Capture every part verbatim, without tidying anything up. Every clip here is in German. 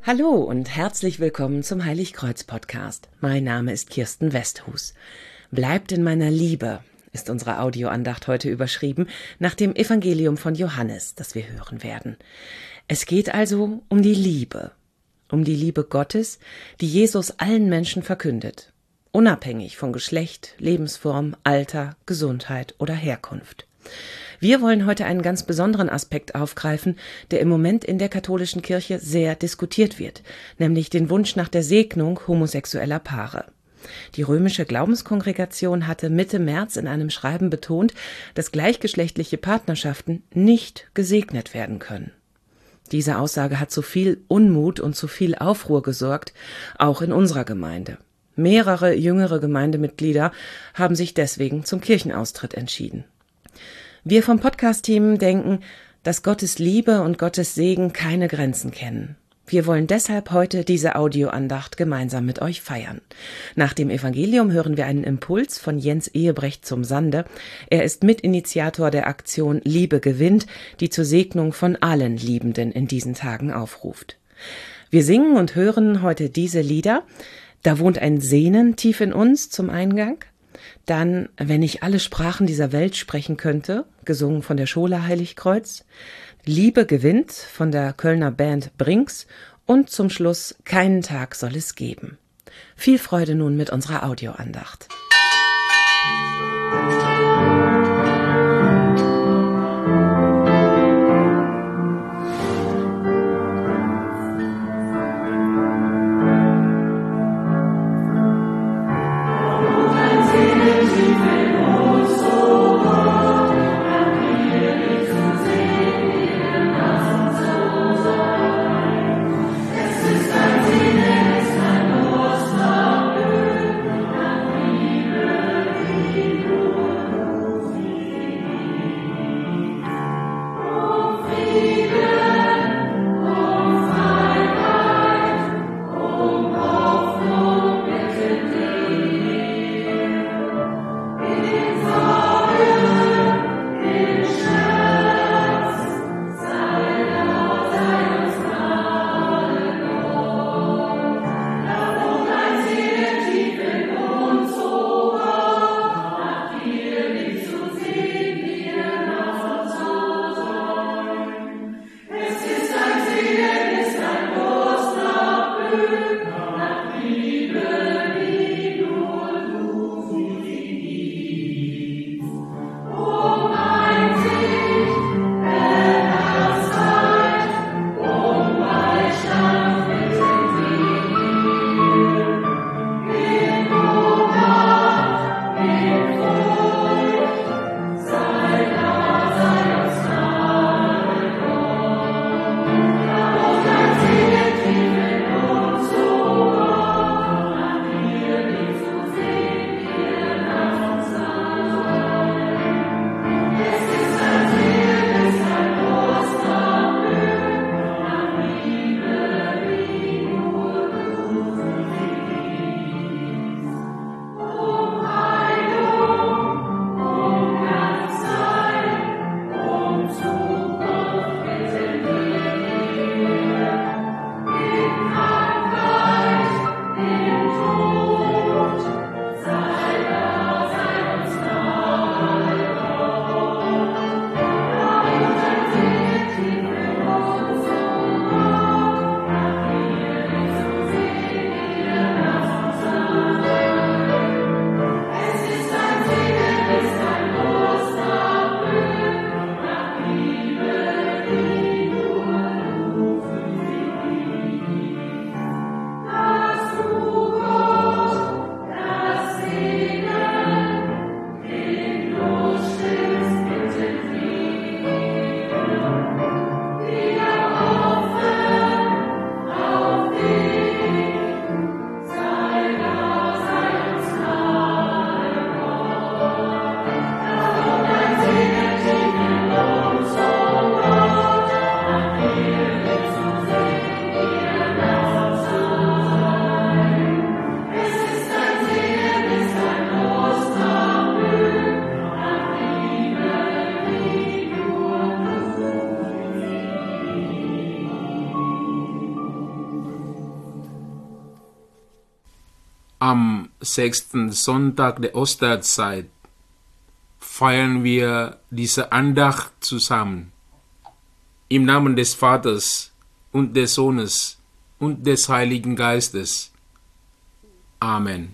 Hallo und herzlich willkommen zum Heiligkreuz-Podcast. Mein Name ist Kirsten Westhus. Bleibt in meiner Liebe ist unsere Audioandacht heute überschrieben nach dem Evangelium von Johannes, das wir hören werden. Es geht also um die Liebe, um die Liebe Gottes, die Jesus allen Menschen verkündet, unabhängig von Geschlecht, Lebensform, Alter, Gesundheit oder Herkunft. Wir wollen heute einen ganz besonderen Aspekt aufgreifen, der im Moment in der katholischen Kirche sehr diskutiert wird, nämlich den Wunsch nach der Segnung homosexueller Paare. Die römische Glaubenskongregation hatte Mitte März in einem Schreiben betont, dass gleichgeschlechtliche Partnerschaften nicht gesegnet werden können. Diese Aussage hat zu viel Unmut und zu viel Aufruhr gesorgt, auch in unserer Gemeinde. Mehrere jüngere Gemeindemitglieder haben sich deswegen zum Kirchenaustritt entschieden. Wir vom Podcast-Team denken, dass Gottes Liebe und Gottes Segen keine Grenzen kennen. Wir wollen deshalb heute diese Audioandacht gemeinsam mit euch feiern. Nach dem Evangelium hören wir einen Impuls von Jens Ehebrecht zum Sande. Er ist Mitinitiator der Aktion Liebe gewinnt, die zur Segnung von allen Liebenden in diesen Tagen aufruft. Wir singen und hören heute diese Lieder. Da wohnt ein Sehnen tief in uns zum Eingang. Dann, wenn ich alle Sprachen dieser Welt sprechen könnte, gesungen von der Schola Heiligkreuz, Liebe gewinnt von der Kölner Band Brinks und zum Schluss Keinen Tag soll es geben. Viel Freude nun mit unserer Audioandacht. Liebe Am sechsten Sonntag der Osterzeit feiern wir diese Andacht zusammen. Im Namen des Vaters und des Sohnes und des Heiligen Geistes. Amen.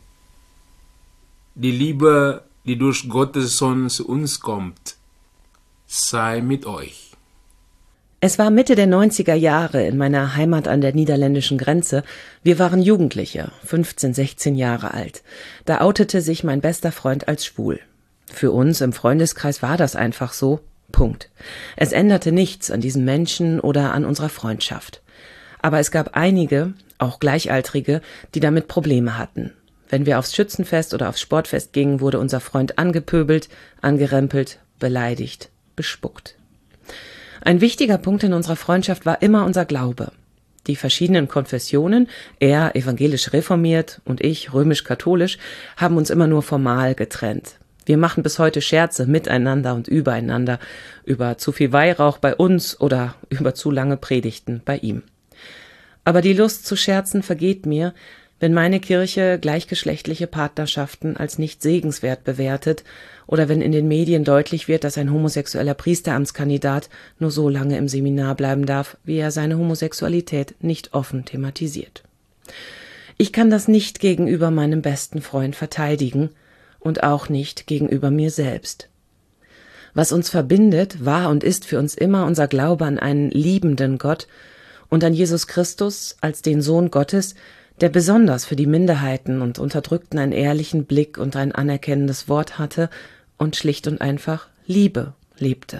Die Liebe, die durch Gottes Sohn zu uns kommt, sei mit euch. Es war Mitte der neunziger Jahre in meiner Heimat an der niederländischen Grenze. Wir waren Jugendliche, fünfzehn, sechzehn Jahre alt. Da outete sich mein bester Freund als schwul. Für uns im Freundeskreis war das einfach so. Punkt. Es änderte nichts an diesem Menschen oder an unserer Freundschaft. Aber es gab einige, auch Gleichaltrige, die damit Probleme hatten. Wenn wir aufs Schützenfest oder aufs Sportfest gingen, wurde unser Freund angepöbelt, angerempelt, beleidigt, bespuckt. Ein wichtiger Punkt in unserer Freundschaft war immer unser Glaube. Die verschiedenen Konfessionen, er evangelisch reformiert und ich römisch-katholisch, haben uns immer nur formal getrennt. Wir machen bis heute Scherze miteinander und übereinander, über zu viel Weihrauch bei uns oder über zu lange Predigten bei ihm. Aber die Lust zu scherzen vergeht mir, wenn meine Kirche gleichgeschlechtliche Partnerschaften als nicht segenswert bewertet oder wenn in den Medien deutlich wird, dass ein homosexueller Priesteramtskandidat nur so lange im Seminar bleiben darf, wie er seine Homosexualität nicht offen thematisiert. Ich kann das nicht gegenüber meinem besten Freund verteidigen und auch nicht gegenüber mir selbst. Was uns verbindet, war und ist für uns immer unser Glaube an einen liebenden Gott und an Jesus Christus als den Sohn Gottes, der besonders für die Minderheiten und Unterdrückten einen ehrlichen Blick und ein anerkennendes Wort hatte und schlicht und einfach Liebe lebte.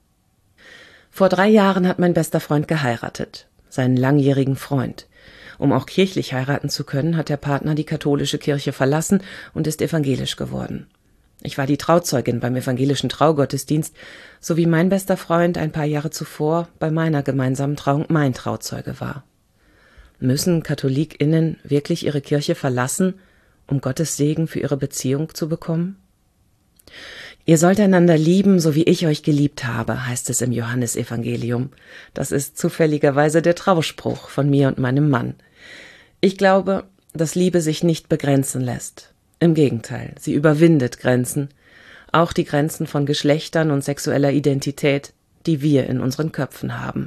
Vor drei Jahren hat mein bester Freund geheiratet, seinen langjährigen Freund. Um auch kirchlich heiraten zu können, hat der Partner die katholische Kirche verlassen und ist evangelisch geworden. Ich war die Trauzeugin beim evangelischen Traugottesdienst, so wie mein bester Freund ein paar Jahre zuvor bei meiner gemeinsamen Trauung mein Trauzeuge war. Müssen KatholikInnen wirklich ihre Kirche verlassen, um Gottes Segen für ihre Beziehung zu bekommen? Ihr sollt einander lieben, so wie ich euch geliebt habe, heißt es im Johannesevangelium. Das ist zufälligerweise der Trauspruch von mir und meinem Mann. Ich glaube, dass Liebe sich nicht begrenzen lässt. Im Gegenteil, sie überwindet Grenzen, auch die Grenzen von Geschlechtern und sexueller Identität, die wir in unseren Köpfen haben.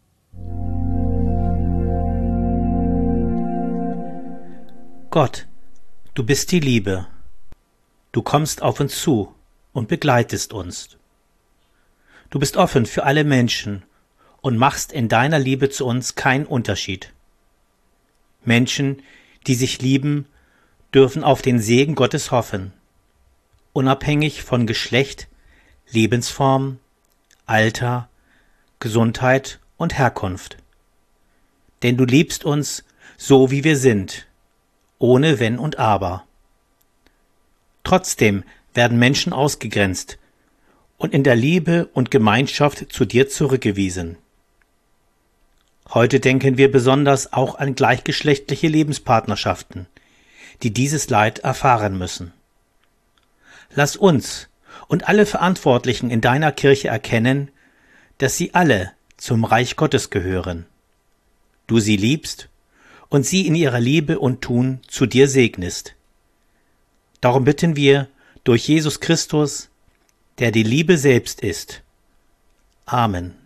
Gott, du bist die Liebe. Du kommst auf uns zu und begleitest uns. Du bist offen für alle Menschen und machst in deiner Liebe zu uns keinen Unterschied. Menschen, die sich lieben, dürfen auf den Segen Gottes hoffen, unabhängig von Geschlecht, Lebensform, Alter, Gesundheit und Herkunft. Denn du liebst uns so, wie wir sind, ohne Wenn und Aber. Trotzdem werden Menschen ausgegrenzt und in der Liebe und Gemeinschaft zu dir zurückgewiesen. Heute denken wir besonders auch an gleichgeschlechtliche Lebenspartnerschaften, die dieses Leid erfahren müssen. Lass uns und alle Verantwortlichen in deiner Kirche erkennen, dass sie alle zum Reich Gottes gehören. Du sie liebst und sie in ihrer Liebe und Tun zu dir segnest. Darum bitten wir durch Jesus Christus, der die Liebe selbst ist. Amen.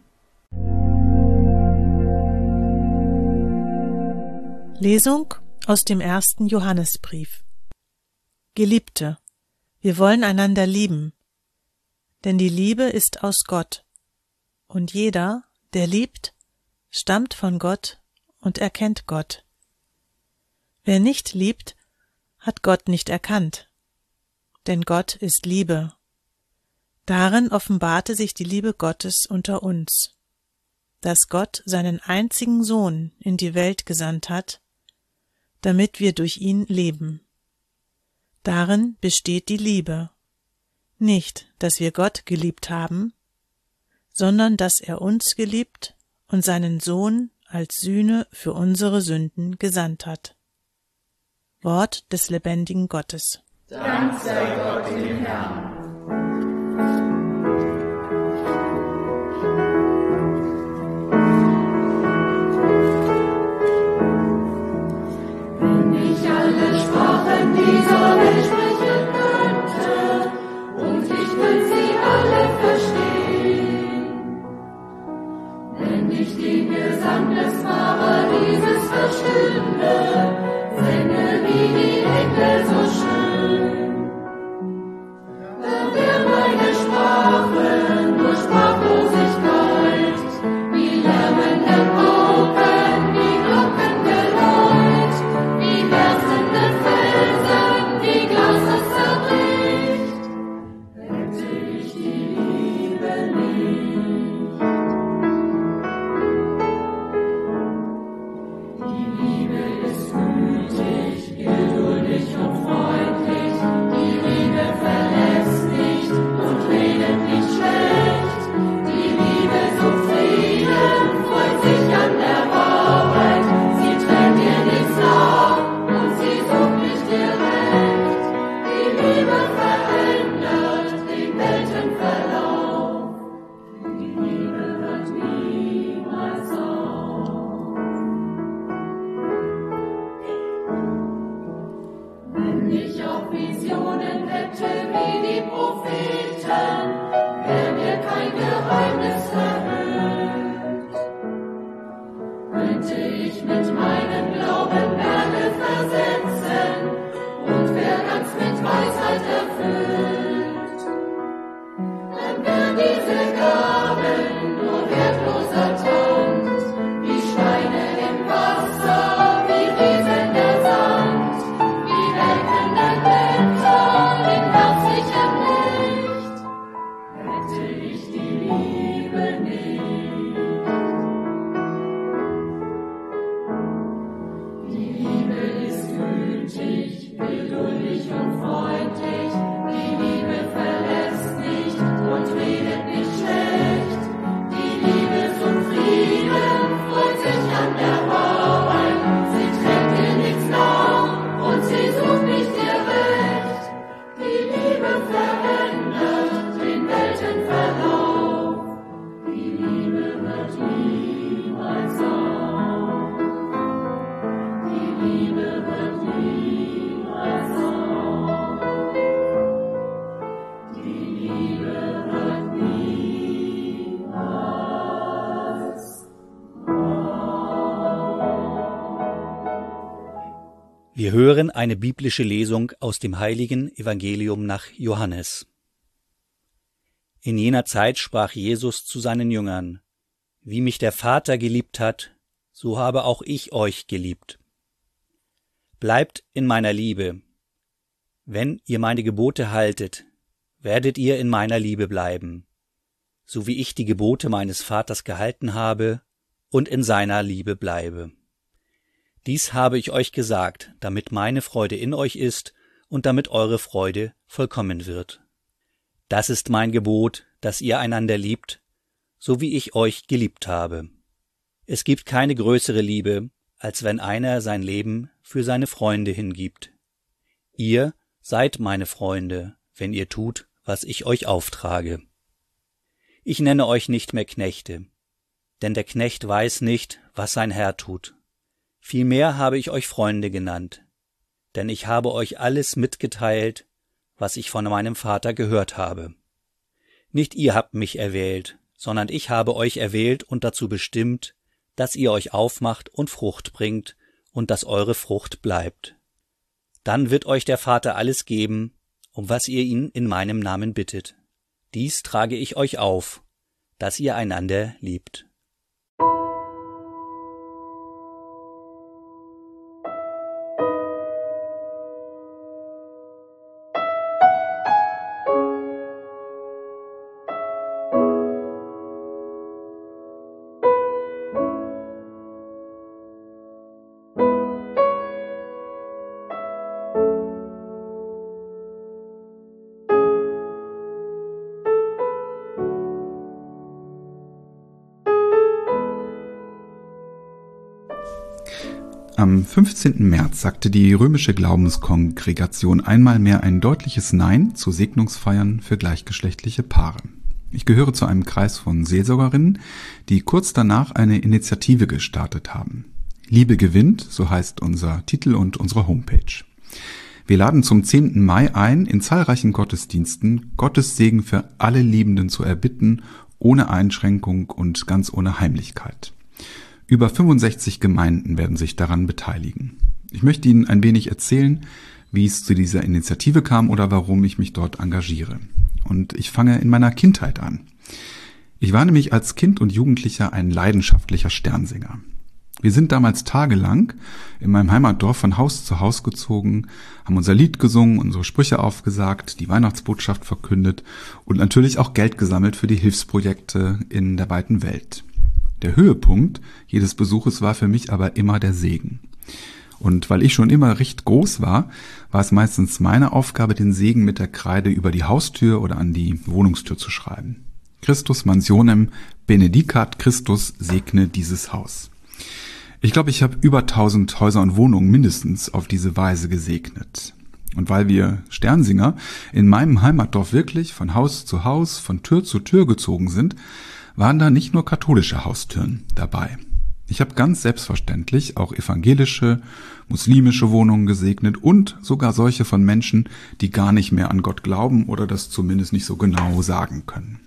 Lesung aus dem ersten Johannesbrief. Geliebte, wir wollen einander lieben, denn die Liebe ist aus Gott, und jeder, der liebt, stammt von Gott und erkennt Gott. Wer nicht liebt, hat Gott nicht erkannt, denn Gott ist Liebe. Darin offenbarte sich die Liebe Gottes unter uns, dass Gott seinen einzigen Sohn in die Welt gesandt hat, damit wir durch ihn leben. Darin besteht die Liebe, nicht, dass wir Gott geliebt haben, sondern dass er uns geliebt und seinen Sohn als Sühne für unsere Sünden gesandt hat. Wort des lebendigen Gottes. Dank sei Gott dem Herrn. Wenn ich alle Sprachen Wir hören eine biblische Lesung aus dem heiligen Evangelium nach Johannes. In jener Zeit sprach Jesus zu seinen Jüngern: Wie mich der Vater geliebt hat, so habe auch ich euch geliebt. Bleibt in meiner Liebe. Wenn ihr meine Gebote haltet, werdet ihr in meiner Liebe bleiben, so wie ich die Gebote meines Vaters gehalten habe und in seiner Liebe bleibe. Dies habe ich euch gesagt, damit meine Freude in euch ist und damit eure Freude vollkommen wird. Das ist mein Gebot, dass ihr einander liebt, so wie ich euch geliebt habe. Es gibt keine größere Liebe, als wenn einer sein Leben für seine Freunde hingibt. Ihr seid meine Freunde, wenn ihr tut, was ich euch auftrage. Ich nenne euch nicht mehr Knechte, denn der Knecht weiß nicht, was sein Herr tut. Vielmehr habe ich euch Freunde genannt, denn ich habe euch alles mitgeteilt, was ich von meinem Vater gehört habe. Nicht ihr habt mich erwählt, sondern ich habe euch erwählt und dazu bestimmt, dass ihr euch aufmacht und Frucht bringt und dass eure Frucht bleibt. Dann wird euch der Vater alles geben, um was ihr ihn in meinem Namen bittet. Dies trage ich euch auf, dass ihr einander liebt. Am fünfzehnten März sagte die römische Glaubenskongregation einmal mehr ein deutliches Nein zu Segnungsfeiern für gleichgeschlechtliche Paare. Ich gehöre zu einem Kreis von Seelsorgerinnen, die kurz danach eine Initiative gestartet haben. Liebe gewinnt, so heißt unser Titel und unsere Homepage. Wir laden zum zehnten Mai ein, in zahlreichen Gottesdiensten Gottes Segen für alle Liebenden zu erbitten, ohne Einschränkung und ganz ohne Heimlichkeit. Über fünfundsechzig Gemeinden werden sich daran beteiligen. Ich möchte Ihnen ein wenig erzählen, wie es zu dieser Initiative kam oder warum ich mich dort engagiere. Und ich fange in meiner Kindheit an. Ich war nämlich als Kind und Jugendlicher ein leidenschaftlicher Sternsinger. Wir sind damals tagelang in meinem Heimatdorf von Haus zu Haus gezogen, haben unser Lied gesungen, unsere Sprüche aufgesagt, die Weihnachtsbotschaft verkündet und natürlich auch Geld gesammelt für die Hilfsprojekte in der weiten Welt. Der Höhepunkt jedes Besuches war für mich aber immer der Segen. Und weil ich schon immer recht groß war, war es meistens meine Aufgabe, den Segen mit der Kreide über die Haustür oder an die Wohnungstür zu schreiben. Christus mansionem benedicat Christus segne dieses Haus. Ich glaube, ich habe über tausend Häuser und Wohnungen mindestens auf diese Weise gesegnet. Und weil wir Sternsinger in meinem Heimatdorf wirklich von Haus zu Haus, von Tür zu Tür gezogen sind, waren da nicht nur katholische Haustüren dabei. Ich habe ganz selbstverständlich auch evangelische, muslimische Wohnungen gesegnet und sogar solche von Menschen, die gar nicht mehr an Gott glauben oder das zumindest nicht so genau sagen können.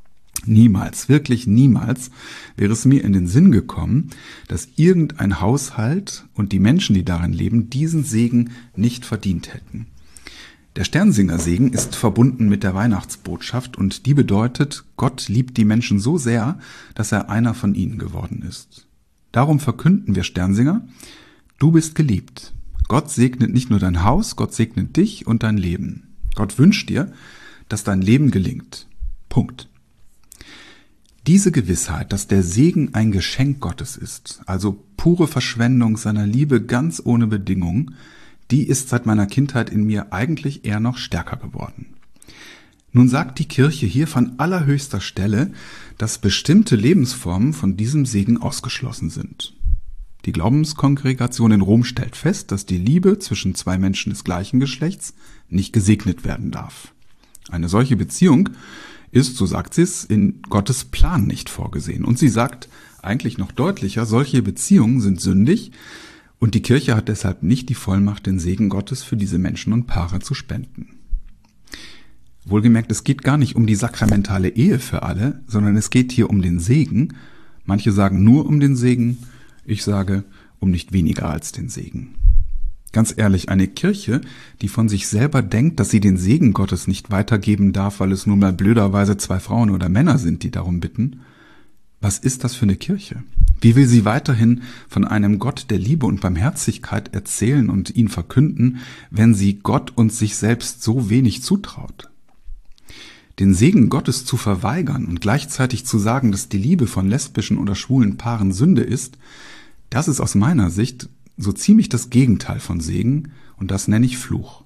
Niemals, wirklich niemals wäre es mir in den Sinn gekommen, dass irgendein Haushalt und die Menschen, die darin leben, diesen Segen nicht verdient hätten. Der Sternsinger-Segen ist verbunden mit der Weihnachtsbotschaft und die bedeutet, Gott liebt die Menschen so sehr, dass er einer von ihnen geworden ist. Darum verkünden wir Sternsinger: Du bist geliebt. Gott segnet nicht nur dein Haus, Gott segnet dich und dein Leben. Gott wünscht dir, dass dein Leben gelingt. Punkt. Diese Gewissheit, dass der Segen ein Geschenk Gottes ist, also pure Verschwendung seiner Liebe ganz ohne Bedingung, die ist seit meiner Kindheit in mir eigentlich eher noch stärker geworden. Nun sagt die Kirche hier von allerhöchster Stelle, dass bestimmte Lebensformen von diesem Segen ausgeschlossen sind. Die Glaubenskongregation in Rom stellt fest, dass die Liebe zwischen zwei Menschen des gleichen Geschlechts nicht gesegnet werden darf. Eine solche Beziehung ist, so sagt sie es, in Gottes Plan nicht vorgesehen. Und sie sagt eigentlich noch deutlicher, solche Beziehungen sind sündig, und die Kirche hat deshalb nicht die Vollmacht, den Segen Gottes für diese Menschen und Paare zu spenden. Wohlgemerkt, es geht gar nicht um die sakramentale Ehe für alle, sondern es geht hier um den Segen. Manche sagen nur um den Segen, ich sage um nicht weniger als den Segen. Ganz ehrlich, eine Kirche, die von sich selber denkt, dass sie den Segen Gottes nicht weitergeben darf, weil es nun mal blöderweise zwei Frauen oder Männer sind, die darum bitten, was ist das für eine Kirche? Wie will sie weiterhin von einem Gott der Liebe und Barmherzigkeit erzählen und ihn verkünden, wenn sie Gott und sich selbst so wenig zutraut? Den Segen Gottes zu verweigern und gleichzeitig zu sagen, dass die Liebe von lesbischen oder schwulen Paaren Sünde ist, das ist aus meiner Sicht so ziemlich das Gegenteil von Segen, und das nenne ich Fluch.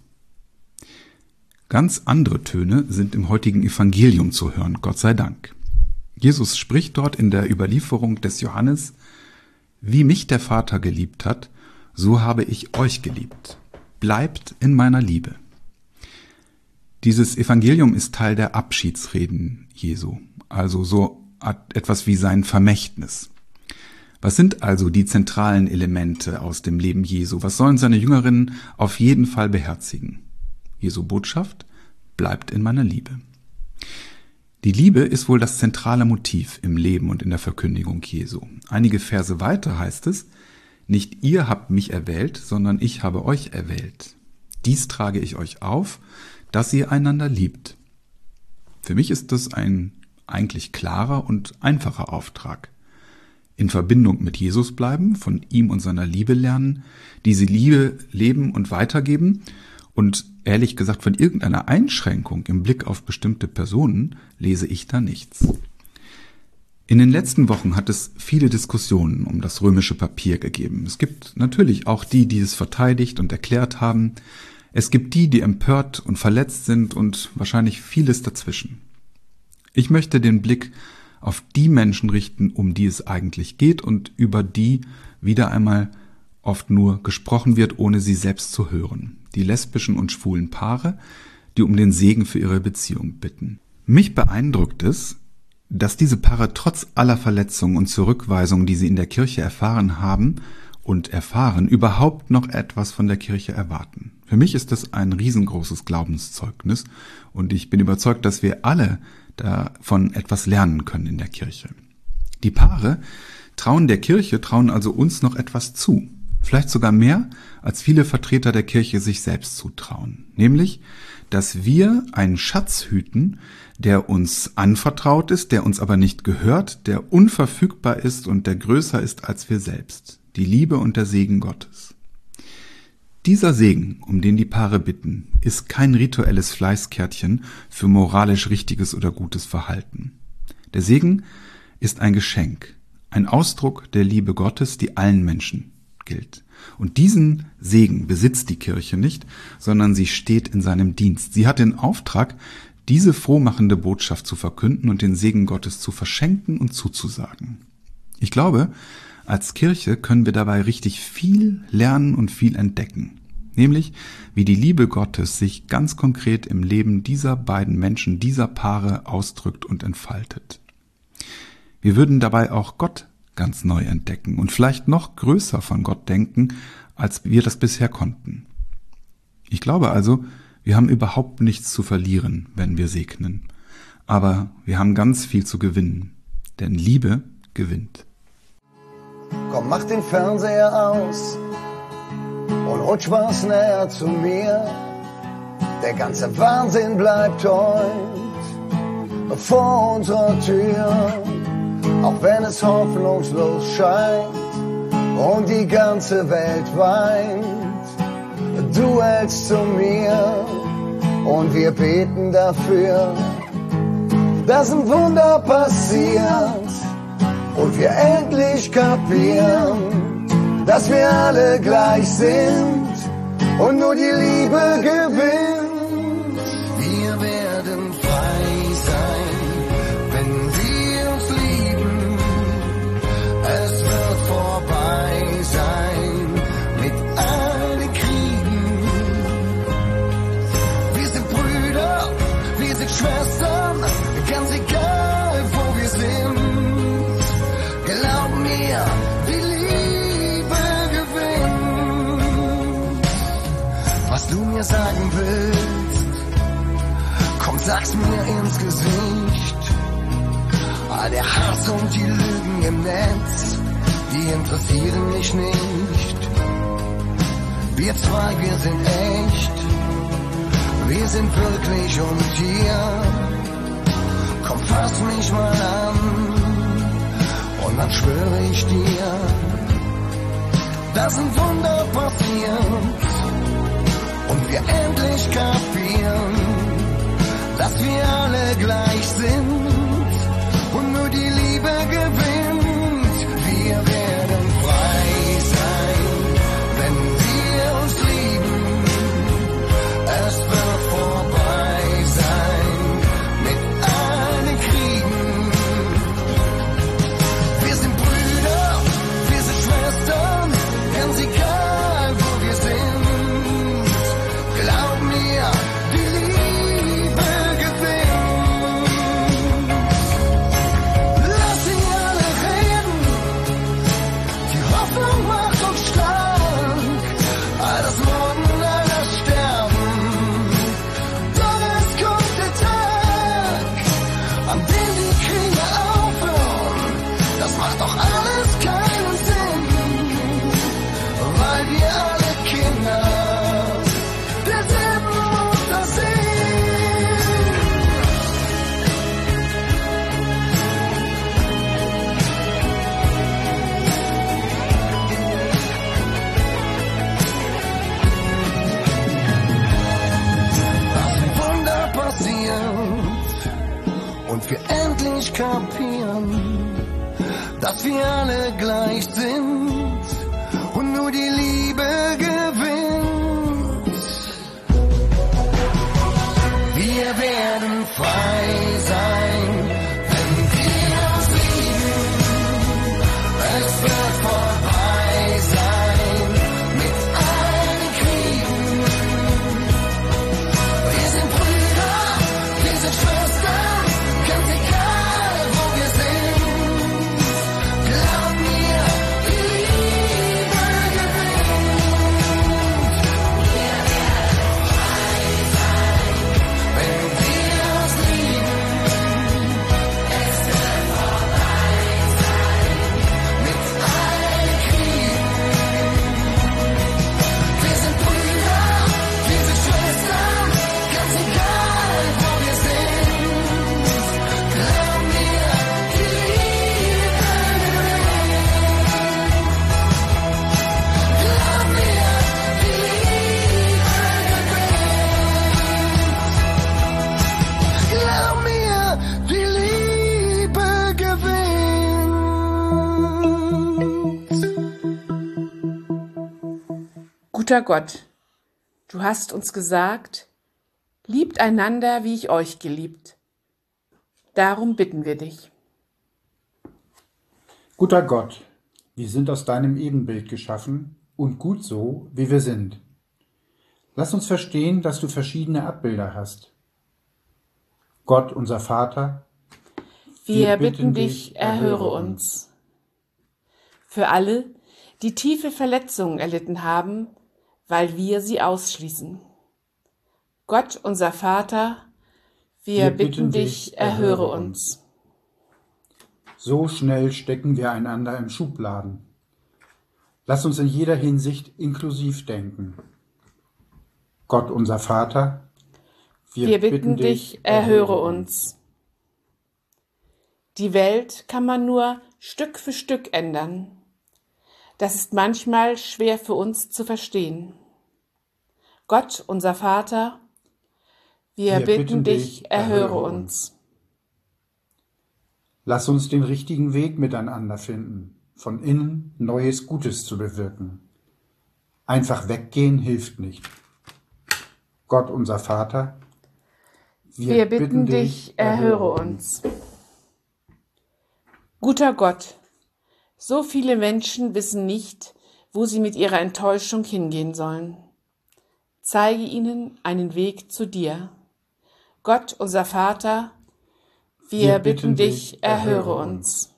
Ganz andere Töne sind im heutigen Evangelium zu hören, Gott sei Dank. Jesus spricht dort in der Überlieferung des Johannes: Wie mich der Vater geliebt hat, so habe ich euch geliebt. Bleibt in meiner Liebe. Dieses Evangelium ist Teil der Abschiedsreden Jesu, also so etwas wie sein Vermächtnis. Was sind also die zentralen Elemente aus dem Leben Jesu? Was sollen seine Jüngerinnen auf jeden Fall beherzigen? Jesu Botschaft: Bleibt in meiner Liebe. Die Liebe ist wohl das zentrale Motiv im Leben und in der Verkündigung Jesu. Einige Verse weiter heißt es: Nicht ihr habt mich erwählt, sondern ich habe euch erwählt. Dies trage ich euch auf, dass ihr einander liebt. Für mich ist das ein eigentlich klarer und einfacher Auftrag. In Verbindung mit Jesus bleiben, von ihm und seiner Liebe lernen, diese Liebe leben und weitergeben und ehrlich gesagt von irgendeiner Einschränkung im Blick auf bestimmte Personen lese ich da nichts. In den letzten Wochen hat es viele Diskussionen um das römische Papier gegeben. Es gibt natürlich auch die, die es verteidigt und erklärt haben. Es gibt die, die empört und verletzt sind und wahrscheinlich vieles dazwischen. Ich möchte den Blick auf die Menschen richten, um die es eigentlich geht und über die wieder einmal oft nur gesprochen wird, ohne sie selbst zu hören. Die lesbischen und schwulen Paare, die um den Segen für ihre Beziehung bitten. Mich beeindruckt es, dass diese Paare trotz aller Verletzungen und Zurückweisungen, die sie in der Kirche erfahren haben und erfahren, überhaupt noch etwas von der Kirche erwarten. Für mich ist das ein riesengroßes Glaubenszeugnis und ich bin überzeugt, dass wir alle davon etwas lernen können in der Kirche. Die Paare trauen der Kirche, trauen also uns noch etwas zu. Vielleicht sogar mehr, als viele Vertreter der Kirche sich selbst zutrauen. Nämlich, dass wir einen Schatz hüten, der uns anvertraut ist, der uns aber nicht gehört, der unverfügbar ist und der größer ist als wir selbst. Die Liebe und der Segen Gottes. Dieser Segen, um den die Paare bitten, ist kein rituelles Fleißkärtchen für moralisch richtiges oder gutes Verhalten. Der Segen ist ein Geschenk, ein Ausdruck der Liebe Gottes, die allen Menschen gilt. Und diesen Segen besitzt die Kirche nicht, sondern sie steht in seinem Dienst. Sie hat den Auftrag, diese frohmachende Botschaft zu verkünden und den Segen Gottes zu verschenken und zuzusagen. Ich glaube, als Kirche können wir dabei richtig viel lernen und viel entdecken. Nämlich, wie die Liebe Gottes sich ganz konkret im Leben dieser beiden Menschen, dieser Paare ausdrückt und entfaltet. Wir würden dabei auch Gott ganz neu entdecken und vielleicht noch größer von Gott denken, als wir das bisher konnten. Ich glaube also, wir haben überhaupt nichts zu verlieren, wenn wir segnen. Aber wir haben ganz viel zu gewinnen, denn Liebe gewinnt. Komm, mach den Fernseher aus und rutsch was näher zu mir. Der ganze Wahnsinn bleibt heute vor unserer Tür. Auch wenn es hoffnungslos scheint und die ganze Welt weint. Du hältst zu mir und wir beten dafür, dass ein Wunder passiert. Und wir endlich kapieren, dass wir alle gleich sind und nur die Liebe gewinnt. Wir werden frei sein, wenn wir uns lieben. Es wird vorbei sein mit all den Kriegen. Wir sind Brüder, wir sind Schwestern, ganz egal wo wir sind. Glaub mir, die Liebe gewinnt. Was du mir sagen willst, komm, sag's mir ins Gesicht. All der Hass und die Lügen im Netz, die interessieren mich nicht. Wir zwei, wir sind echt, wir sind wirklich und hier. Komm, fass mich mal an und dann schwöre ich dir, dass ein Wunder passiert und wir endlich kapieren, dass wir alle gleich sind und nur die Liebe gewinnt. Wir werden frei sein, wenn wir uns lieben. Es wird vorbei sein mit allen Kriegen. Wir sind Brüder, wir sind Schwestern, ganz egal wo wir sind. Glaub mir, die Liebe gewinnt. Lass sie alle reden, die Hoffnung macht uns stark. All das Morden, all das Sterben, doch es kommt der Tag, an dem die Kriege aufhören. Das macht doch alles keinen Sinn, weil wir alle Kinder derselben Mutter sind. Dass ein Wunder passiert und wir endlich kapieren, dass wir alle gleich sind und nur die Liebe gewinnt. Wir werden frei sein, wenn wir uns lieben. Es wird vorbei sein mit allen Kriegen. Wir sind Brüder, wir sind Schwestern, ganz egal wo wir sind. Glaub mir, die Liebe gewinnt. Wir werden frei sein, wenn wir uns lieben. Es wird vorbei sein mit allen Kriegen. Wir sind Brüder, wir sind Schwestern, ganz egal wo wir sind. Glaub mir, die Liebe gewinnt. Glaub mir, die Liebe gewinnt. Glaub mir, die Liebe gewinnt. Guter Gott, du hast uns gesagt, liebt einander, wie ich euch geliebt. Darum bitten wir dich. Guter Gott, wir sind aus deinem Ebenbild geschaffen und gut so, wie wir sind. Lass uns verstehen, dass du verschiedene Abbilder hast. Gott, unser Vater, Wir bitten dich, erhöre uns. Für alle, die tiefe Verletzungen erlitten haben, weil wir sie ausschließen. Gott, unser Vater, wir, Wir bitten bitten dich, dich, erhöre erhöre uns. So schnell stecken wir einander in Schubladen. Lass uns in jeder Hinsicht inklusiv denken. Gott, unser Vater, Wir bitten dich, erhöre uns. Die Welt kann man nur Stück für Stück ändern. Das ist manchmal schwer für uns zu verstehen. Gott, unser Vater, wir, Wir bitten, bitten dich, dich, erhöre erhöre uns. Lass uns den richtigen Weg miteinander finden, von innen Neues Gutes zu bewirken. Einfach weggehen hilft nicht. Gott, unser Vater, Wir bitten dich, erhöre uns. Guter Gott, so viele Menschen wissen nicht, wo sie mit ihrer Enttäuschung hingehen sollen. Zeige ihnen einen Weg zu dir. Gott, unser Vater, wir, Wir bitten bitten dich, dich, erhöre erhöre uns.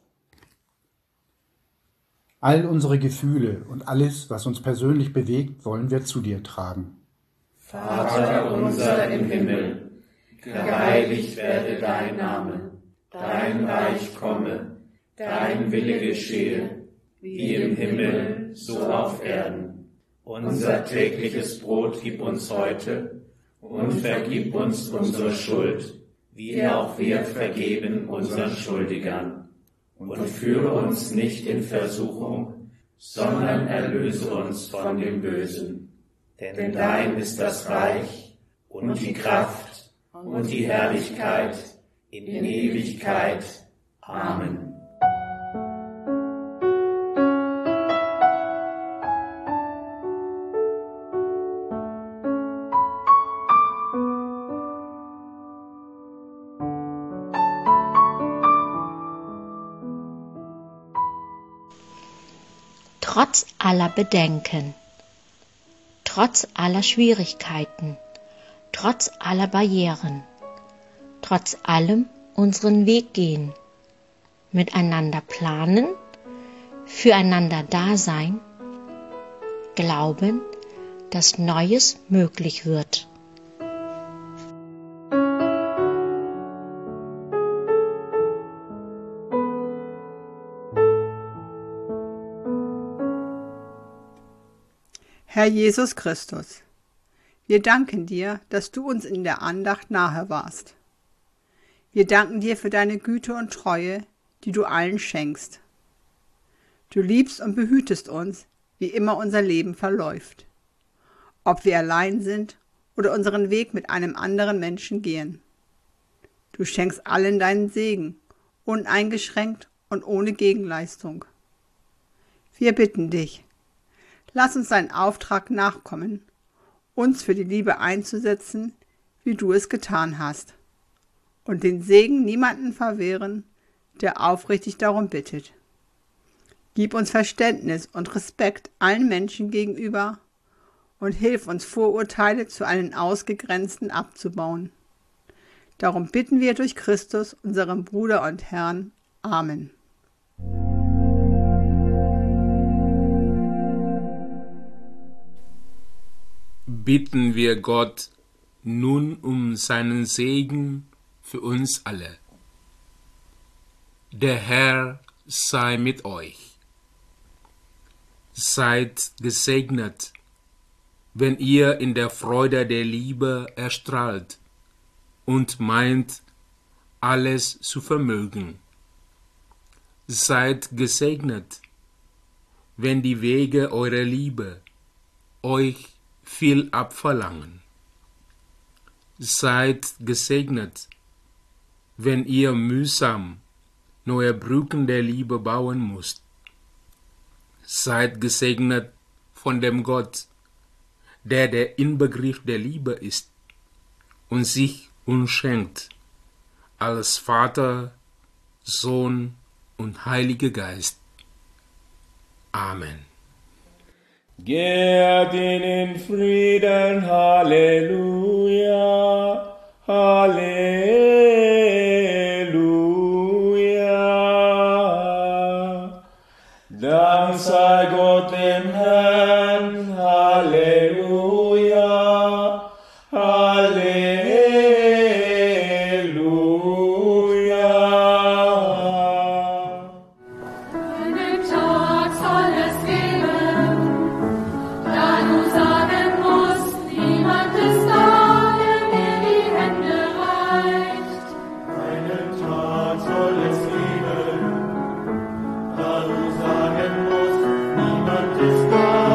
All unsere Gefühle und alles, was uns persönlich bewegt, wollen wir zu dir tragen. Vater unser im Himmel, geheiligt werde dein Name, dein Reich komme, dein Wille geschehe, wie im Himmel, so auf Erden. Unser tägliches Brot gib uns heute und vergib uns unsere Schuld, wie auch wir vergeben unseren Schuldigern. Und führe uns nicht in Versuchung, sondern erlöse uns von dem Bösen. Denn dein ist das Reich und die Kraft und die Herrlichkeit in Ewigkeit. Amen. Trotz aller Bedenken, trotz aller Schwierigkeiten, trotz aller Barrieren, trotz allem unseren Weg gehen, miteinander planen, füreinander da sein, glauben, dass Neues möglich wird. Herr Jesus Christus, wir danken dir, dass du uns in der Andacht nahe warst. Wir danken dir für deine Güte und Treue, die du allen schenkst. Du liebst und behütest uns, wie immer unser Leben verläuft. Ob wir allein sind oder unseren Weg mit einem anderen Menschen gehen. Du schenkst allen deinen Segen, uneingeschränkt und ohne Gegenleistung. Wir bitten dich, lass uns deinen Auftrag nachkommen, uns für die Liebe einzusetzen, wie du es getan hast, und den Segen niemanden verwehren, der aufrichtig darum bittet. Gib uns Verständnis und Respekt allen Menschen gegenüber und hilf uns, Vorurteile zu allen Ausgegrenzten abzubauen. Darum bitten wir durch Christus, unseren Bruder und Herrn. Amen. Bitten wir Gott nun um seinen Segen für uns alle. Der Herr sei mit euch. Seid gesegnet, wenn ihr in der Freude der Liebe erstrahlt und meint, alles zu vermögen. Seid gesegnet, wenn die Wege eurer Liebe euch viel abverlangen. Seid gesegnet, wenn ihr mühsam neue Brücken der Liebe bauen müsst. Seid gesegnet von dem Gott, der der Inbegriff der Liebe ist und sich uns schenkt, als Vater, Sohn und Heiliger Geist. Amen. Geht in Frieden, Halleluja, Halleluja. Dank sei Gott dem Herrn, Halleluja, Halleluja. Einen Tag soll es geben, da du sagen musst, niemand ist da, der mir die Hände reicht. Einen Tag soll es geben, da du sagen musst, niemand ist da,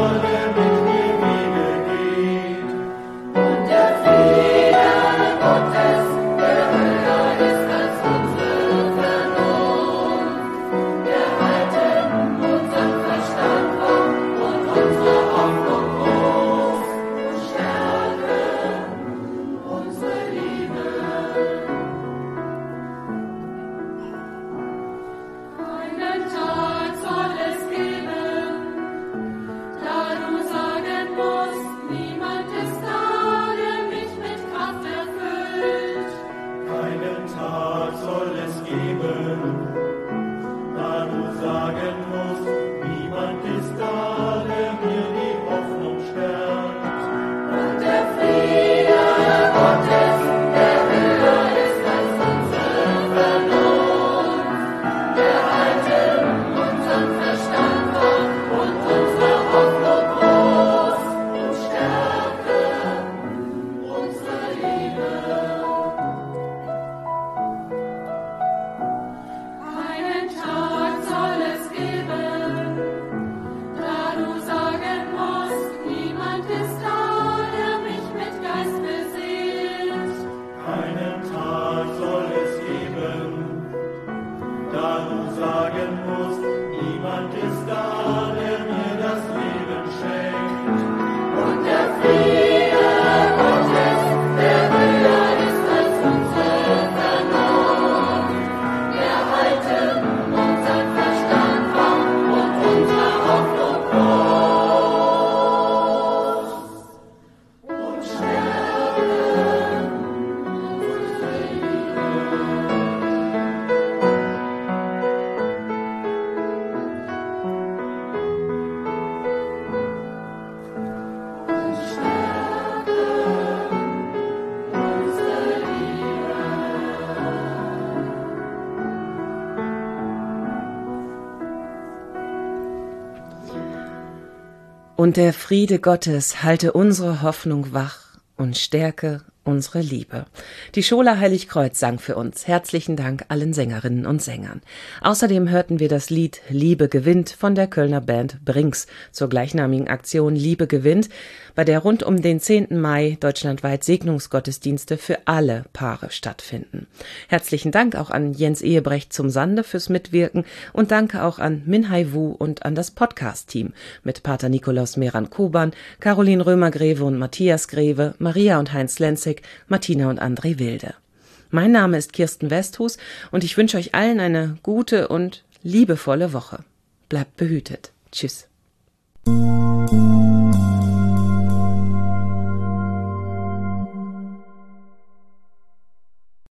da du sagen musst, niemand ist da, der mir das Leben schenkt. Und der Friede Gottes, der höher ist als unsere Vernunft, der halten unseren Verstand wach und unsere Hoffnung groß. Und stärken unsere Liebe. Und der Friede Gottes halte unsere Hoffnung wach und stärke unsere Liebe. Die Schola Heiligkreuz sang für uns. Herzlichen Dank allen Sängerinnen und Sängern. Außerdem hörten wir das Lied Liebe gewinnt von der Kölner Band Brinks zur gleichnamigen Aktion Liebe gewinnt, bei der rund um den zehnten Mai deutschlandweit Segnungsgottesdienste für alle Paare stattfinden. Herzlichen Dank auch an Jens Ehebrecht zum Sande fürs Mitwirken und danke auch an Minhai Wu und an das Podcast-Team mit Pater Nikolaus Meran-Koban, Caroline Römer-Greve und Matthias Greve, Maria und Heinz Lenzig, Martina und André Wilde. Mein Name ist Kirsten Westhus und ich wünsche euch allen eine gute und liebevolle Woche. Bleibt behütet. Tschüss.